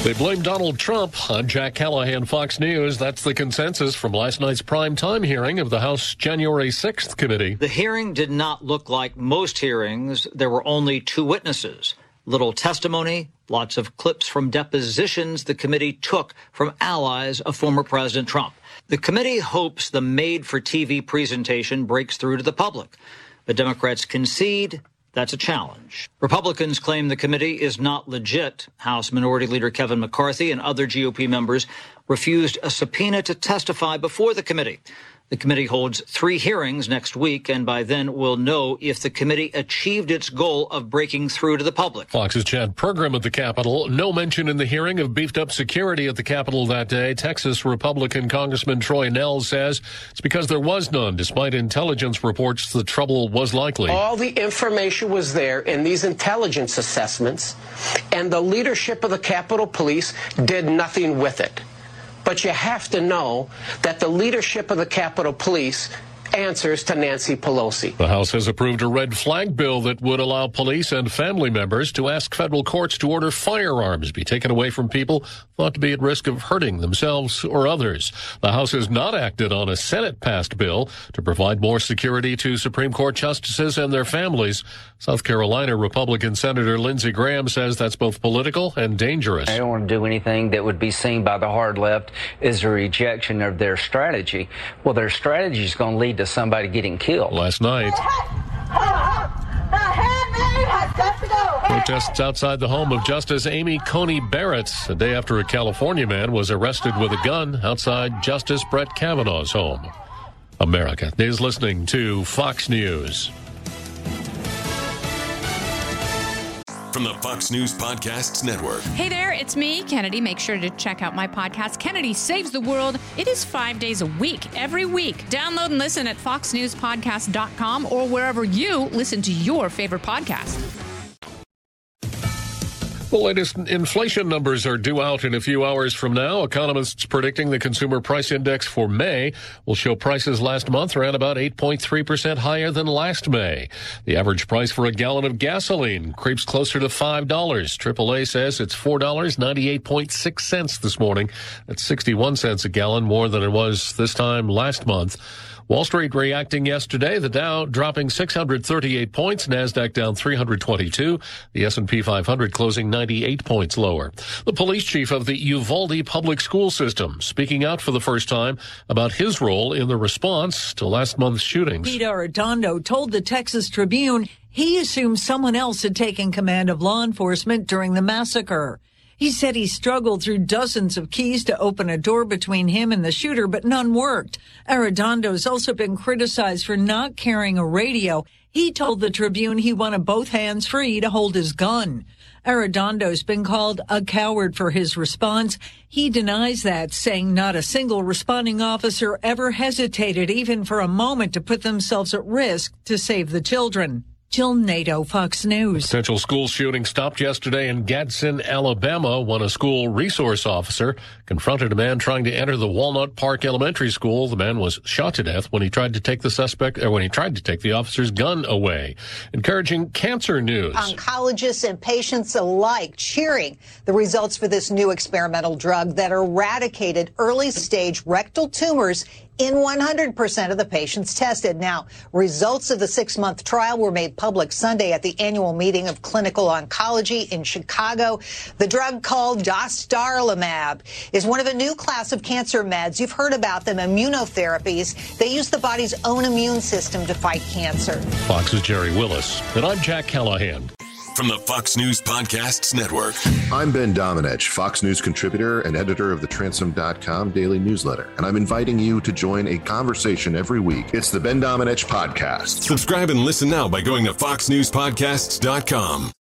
They blame Donald Trump. I'm Jack Callahan, Fox News. That's the consensus from last night's prime time hearing of the House January 6th committee. The hearing did not look like most hearings. There were only two witnesses. Little testimony, lots of clips from depositions the committee took from allies of former President Trump. The committee hopes the made-for-TV presentation breaks through to the public. But Democrats concede that's a challenge. Republicans claim the committee is not legit. House Minority Leader Kevin McCarthy and other GOP members refused a subpoena to testify before the committee. The committee holds 3 hearings next week, and by then we'll know if the committee achieved its goal of breaking through to the public. Fox's Chad Pergram at the Capitol. No mention in the hearing of beefed-up security at the Capitol that day. Texas Republican Congressman Troy Nehls says it's because there was none, despite intelligence reports the trouble was likely. All the information was there in these intelligence assessments, and the leadership of the Capitol Police did nothing with it. But you have to know that the leadership of the Capitol Police answers to Nancy Pelosi. The House has approved a red flag bill that would allow police and family members to ask federal courts to order firearms be taken away from people thought to be at risk of hurting themselves or others. The House has not acted on a Senate-passed bill to provide more security to Supreme Court justices and their families. South Carolina Republican Senator Lindsey Graham says that's both political and dangerous. I don't want to do anything that would be seen by the hard left as a rejection of their strategy. Well, their strategy is going to lead to somebody getting killed. Last night, protests outside the home of Justice Amy Coney Barrett, a day after a California man was arrested with a gun outside Justice Brett Kavanaugh's home. America is listening to Fox News. From the Fox News Podcasts Network. Hey there, it's me, Kennedy. Make sure to check out my podcast, Kennedy Saves the World. It is 5 days a week, every week. Download and listen at foxnewspodcast.com or wherever you listen to your favorite podcast. The latest inflation numbers are due out in a few hours from now. Economists predicting the consumer price index for May will show prices last month ran about 8.3% higher than last May. The average price for a gallon of gasoline creeps closer to $5. AAA says it's $4.98.6 this morning. That's 61 cents a gallon more than it was this time last month. Wall Street reacting yesterday, the Dow dropping 638 points, NASDAQ down 322, the S&P 500 closing 98 points lower. The police chief of the Uvalde public school system speaking out for the first time about his role in the response to last month's shootings. Pete Arredondo told the Texas Tribune he assumed someone else had taken command of law enforcement during the massacre. He said he struggled through dozens of keys to open a door between him and the shooter, but none worked. Arredondo's also been criticized for not carrying a radio. He told the Tribune he wanted both hands free to hold his gun. Arredondo's been called a coward for his response. He denies that, saying not a single responding officer ever hesitated even for a moment to put themselves at risk to save the children. Jill Nato, Fox News. Potential school shooting stopped yesterday in Gadsden, Alabama, when a school resource officer confronted a man trying to enter the Walnut Park Elementary School. The man was shot to death when he tried to take the officer's gun away. Encouraging cancer news. Oncologists and patients alike cheering the results for this new experimental drug that eradicated early-stage rectal tumors in 100% of the patients tested. Now, results of the 6-month trial were made public Sunday at the annual meeting of clinical oncology in Chicago. The drug called dostarlimab is one of a new class of cancer meds. You've heard about them, immunotherapies. They use the body's own immune system to fight cancer. Fox's Jerry Willis, and I'm Jack Callahan. From the Fox News Podcasts Network. I'm Ben Domenech, Fox News contributor and editor of the Transom.com daily newsletter, and I'm inviting you to join a conversation every week. It's the Ben Domenech Podcast. Subscribe and listen now by going to foxnewspodcasts.com.